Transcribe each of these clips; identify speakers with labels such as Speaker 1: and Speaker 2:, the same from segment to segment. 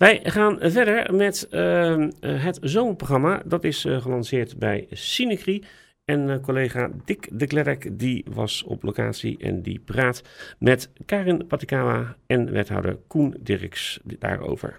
Speaker 1: Wij gaan verder met het zomerprogramma. Dat is gelanceerd bij Cinecri. En collega Dick de Klerk die was op locatie en die praat met Karin Patikawa en wethouder Koen Dirks daarover.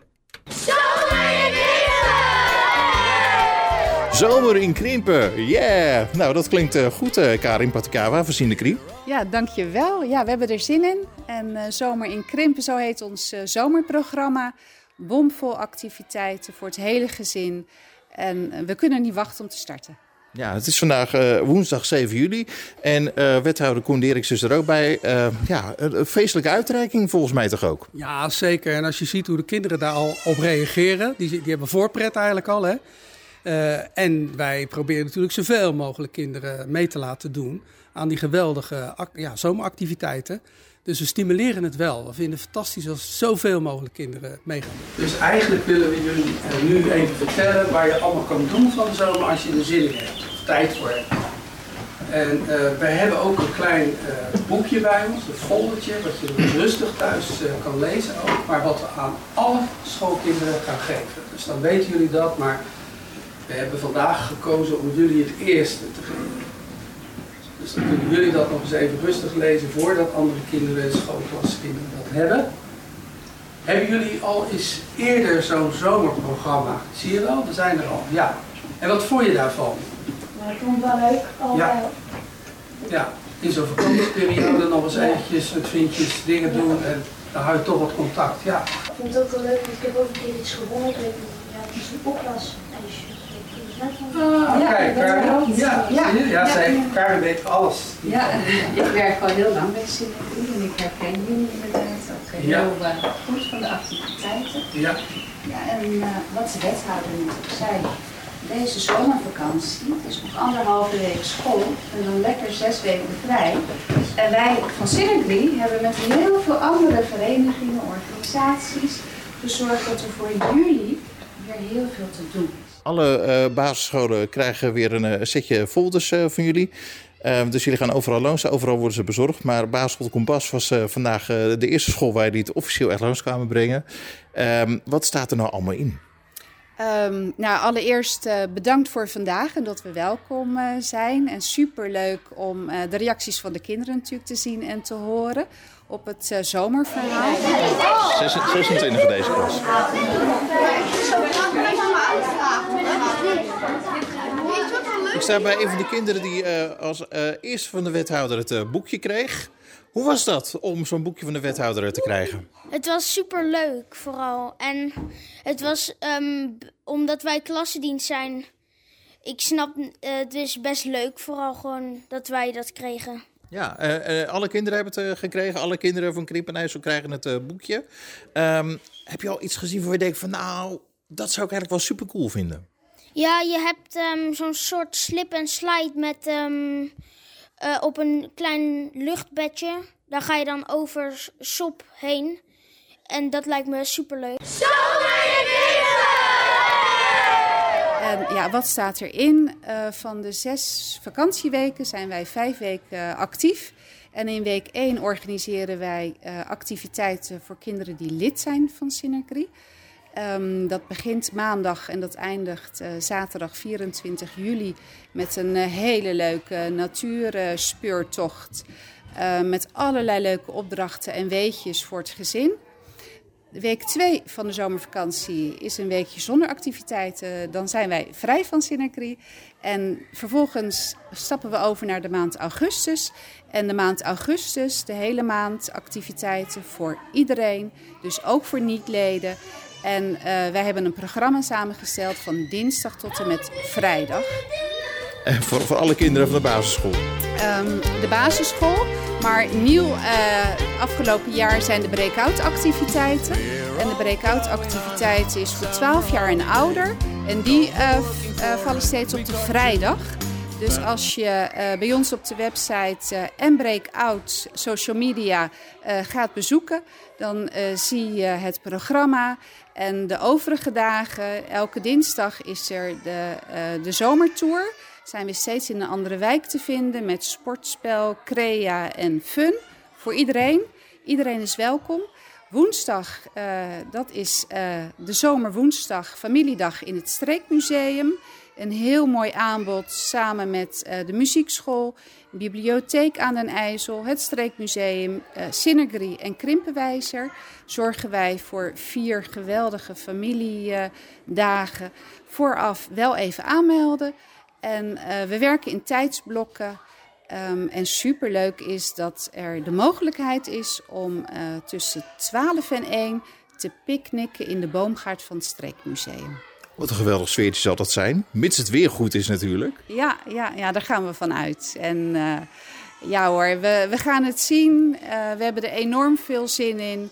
Speaker 2: Zomer in Krimpen, yeah! Nou, dat klinkt goed, Karin Patikawa van Cinecri.
Speaker 3: Ja, dankjewel. Ja, we hebben er zin in. En Zomer in Krimpen, zo heet ons zomerprogramma. Bomvol activiteiten voor het hele gezin. En we kunnen niet wachten om te starten.
Speaker 2: Ja, het is vandaag woensdag 7 juli en wethouder Koen Dirks is er ook bij. Een feestelijke uitreiking volgens mij toch ook?
Speaker 4: Ja, zeker. En als je ziet hoe de kinderen daar al op reageren, die hebben voorpret eigenlijk al, hè. En wij proberen natuurlijk zoveel mogelijk kinderen mee te laten doen aan die geweldige zomeractiviteiten. Dus we stimuleren het wel. We vinden het fantastisch als zoveel mogelijk kinderen meegaan. Dus eigenlijk willen we jullie nu even vertellen waar je allemaal kan doen van de zomer als je er zin in hebt. Of tijd voor hebt. En wij hebben ook een klein boekje bij ons, een foldertje, wat je rustig thuis kan lezen ook. Maar wat we aan alle schoolkinderen gaan geven. Dus dan weten jullie dat, maar we hebben vandaag gekozen om jullie het eerste te geven. Dus dan kunnen jullie dat nog eens even rustig lezen voordat andere kinderen, schoolklaskinderen dat hebben. Hebben jullie al eens eerder zo'n zomerprogramma? Zie je wel, we zijn er al. Ja. En wat vond je daarvan?
Speaker 5: Nou, ik vond het wel leuk.
Speaker 4: Ja, in zo'n vakantieperiode nog eens eventjes met vriendjes dingen doen en dan hou je toch wat contact. Ja.
Speaker 5: Ik vind het ook wel leuk, want ik heb ook een keer iets gewonnen. Ik weet niet, het is een oplasijsje.
Speaker 4: Kijk, Karin weet alles.
Speaker 6: Ja, ik werk al heel lang bij Cinecri en ik herken jullie inderdaad ook heel goed van de activiteiten.
Speaker 4: Ja.
Speaker 6: Ja, en wat de wethouder net ook zei, deze zomervakantie is nog 1,5 week school en dan lekker 6 weken vrij. En wij van Cinecri hebben met heel veel andere verenigingen, organisaties gezorgd dat er voor jullie weer heel veel te doen is.
Speaker 2: Alle basisscholen krijgen weer een setje folders van jullie. Dus jullie gaan overal langs, overal worden ze bezorgd. Maar basisschool Kompas was vandaag de eerste school waar jullie het officieel echt langs kwamen brengen. Wat staat er nou allemaal in?
Speaker 3: Allereerst bedankt voor vandaag en dat we welkom zijn. En superleuk om de reacties van de kinderen natuurlijk te zien en te horen op het zomerverhaal.
Speaker 2: 26 in deze klas. Ik sta bij een van de kinderen die als eerste van de wethouder het boekje kreeg. Hoe was dat om zo'n boekje van de wethouder te krijgen?
Speaker 7: Het was superleuk vooral. En het was omdat wij klassendienst zijn. Ik snap, het is best leuk vooral gewoon dat wij dat kregen.
Speaker 2: Ja, alle kinderen hebben het gekregen. Alle kinderen van Krimpen en IJssel krijgen het boekje. Heb je al iets gezien waar je denkt van nou, dat zou ik eigenlijk wel super cool vinden?
Speaker 7: Ja, je hebt zo'n soort slip en slide met op een klein luchtbedje. Daar ga je dan over sop heen. En dat lijkt me superleuk.
Speaker 3: En wat staat erin? Van de 6 vakantieweken zijn wij 5 weken actief. En in week 1 organiseren wij activiteiten voor kinderen die lid zijn van Cinecri. Dat begint maandag en dat eindigt zaterdag 24 juli met een hele leuke natuurspeurtocht. Met allerlei leuke opdrachten en weetjes voor het gezin. Week 2 van de zomervakantie is een weekje zonder activiteiten. Dan zijn wij vrij van Cinecri. En vervolgens stappen we over naar de maand augustus. En de maand augustus, de hele maand activiteiten voor iedereen. Dus ook voor niet-leden. En wij hebben een programma samengesteld van dinsdag tot en met vrijdag.
Speaker 2: En voor alle kinderen van de basisschool?
Speaker 3: De basisschool. Maar nieuw afgelopen jaar zijn de breakout activiteiten. En de breakout activiteit is voor 12 jaar en ouder. En die vallen steeds op de vrijdag. Dus als je bij ons op de website en Breakout social media gaat bezoeken, dan zie je het programma. En de overige dagen, elke dinsdag is er de zomertour. Zijn we steeds in een andere wijk te vinden met sportspel, crea en fun. Voor iedereen. Iedereen is welkom. Woensdag, dat is de zomerwoensdag, familiedag in het Streekmuseum. Een heel mooi aanbod samen met de muziekschool, bibliotheek aan den IJssel, het Streekmuseum, Synergie en Krimpenwijzer. Zorgen wij voor 4 geweldige familiedagen. Vooraf wel even aanmelden. En we werken in tijdsblokken. En superleuk is dat er de mogelijkheid is om tussen 12 en 1 te picknicken in de boomgaard van het Streekmuseum.
Speaker 2: Wat een geweldig sfeertje zal dat zijn. Mits het weer goed is natuurlijk.
Speaker 3: Ja, daar gaan we van uit. En ja hoor, we gaan het zien. We hebben er enorm veel zin in.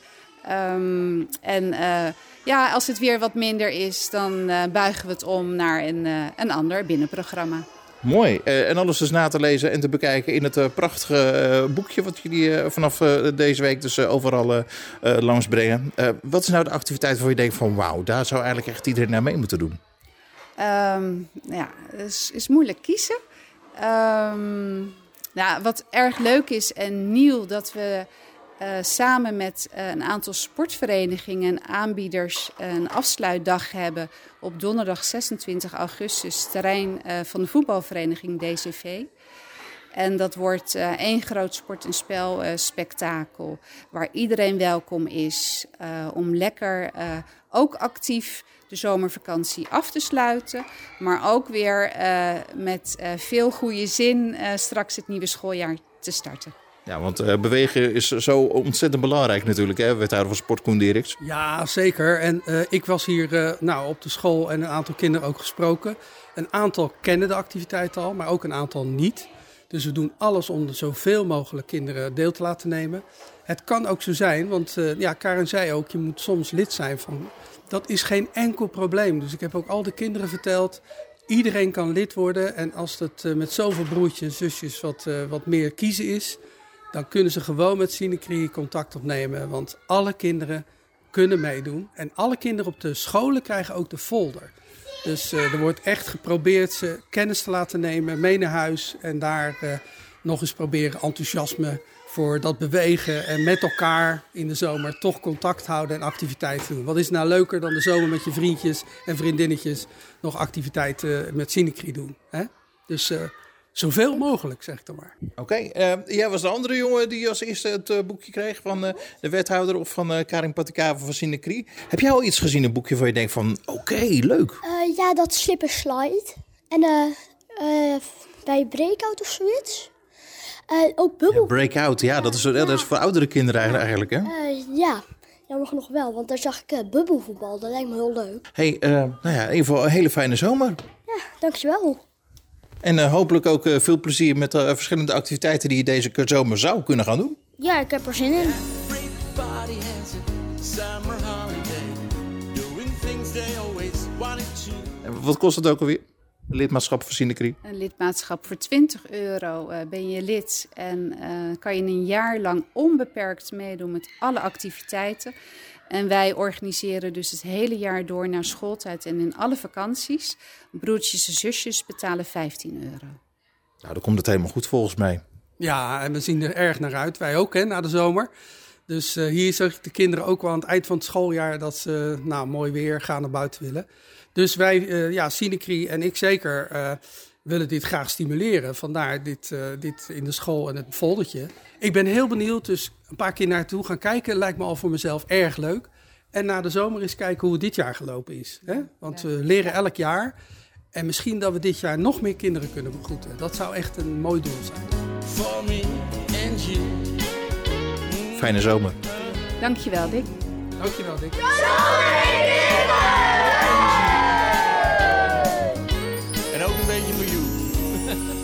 Speaker 3: Als het weer wat minder is, dan buigen we het om naar een ander binnenprogramma.
Speaker 2: Mooi. En alles dus na te lezen en te bekijken in het prachtige boekje wat jullie vanaf deze week dus overal langsbrengen. Wat is nou de activiteit waar je denkt van wauw, daar zou eigenlijk echt iedereen naar mee moeten doen?
Speaker 3: Het is moeilijk kiezen. Wat erg leuk is en nieuw, dat we samen met een aantal sportverenigingen en aanbieders een afsluitdag hebben op donderdag 26 augustus, terrein van de voetbalvereniging DCV. En dat wordt één groot sport- en spelspektakel waar iedereen welkom is om lekker ook actief de zomervakantie af te sluiten. Maar ook weer met veel goede zin straks het nieuwe schooljaar te starten.
Speaker 2: Ja, want bewegen is zo ontzettend belangrijk natuurlijk, hè, wethouder van Sport Koen Dieriks.
Speaker 4: Ja, zeker. En ik was hier op de school en een aantal kinderen ook gesproken. Een aantal kennen de activiteit al, maar ook een aantal niet. Dus we doen alles om er zoveel mogelijk kinderen deel te laten nemen. Het kan ook zo zijn, want Karin zei ook, je moet soms lid zijn van. Dat is geen enkel probleem. Dus ik heb ook al de kinderen verteld, iedereen kan lid worden. En als het met zoveel broertjes en zusjes wat meer kiezen is, dan kunnen ze gewoon met Synergie contact opnemen. Want alle kinderen kunnen meedoen. En alle kinderen op de scholen krijgen ook de folder. Dus er wordt echt geprobeerd ze kennis te laten nemen, mee naar huis. En daar nog eens proberen enthousiasme voor dat bewegen. En met elkaar in de zomer toch contact houden en activiteiten doen. Wat is nou leuker dan de zomer met je vriendjes en vriendinnetjes nog activiteiten met Synergie doen. Hè? Dus zoveel mogelijk, zeg ik dan maar.
Speaker 2: Oké, jij was de andere jongen die als eerste het boekje kreeg van de wethouder of van Karin Patikava van Synergie. Heb jij al iets gezien in een boekje waar je denkt van oké, leuk?
Speaker 8: Ja, dat slip en slide. En bij Breakout of zoiets. Ook Bubble.
Speaker 2: Ja, Breakout, ja, dat is voor oudere kinderen eigenlijk, hè?
Speaker 8: Ja, jammer genoeg wel, want daar zag ik bubbelvoetbal. Dat lijkt me heel leuk.
Speaker 2: Hey, in ieder geval een hele fijne zomer.
Speaker 8: Ja, dankjewel.
Speaker 2: En hopelijk ook veel plezier met verschillende activiteiten die je deze zomer zou kunnen gaan doen.
Speaker 7: Ja, ik heb er zin in.
Speaker 2: En wat kost het ook alweer? Lidmaatschap voor Synergie?
Speaker 3: Een lidmaatschap voor €20 ben je lid en kan je een jaar lang onbeperkt meedoen met alle activiteiten. En wij organiseren dus het hele jaar door naar schooltijd en in alle vakanties. Broertjes en zusjes betalen €15.
Speaker 2: Nou, dan komt het helemaal goed volgens mij.
Speaker 4: Ja, en we zien er erg naar uit. Wij ook, hè, na de zomer. Dus hier zag ik de kinderen ook wel aan het eind van het schooljaar dat ze mooi weer gaan naar buiten willen. Dus wij, Synergie en ik zeker, willen dit graag stimuleren. Vandaar dit in de school en het foldertje. Ik ben heel benieuwd, dus een paar keer naartoe gaan kijken. Lijkt me al voor mezelf erg leuk. En na de zomer eens kijken hoe het dit jaar gelopen is. Hè? Want we leren elk jaar. En misschien dat we dit jaar nog meer kinderen kunnen begroeten. Dat zou echt een mooi doel zijn.
Speaker 2: Fijne zomer.
Speaker 3: Dankjewel, Dick.
Speaker 4: Dankjewel, Dick.
Speaker 9: En ook een beetje voor jou.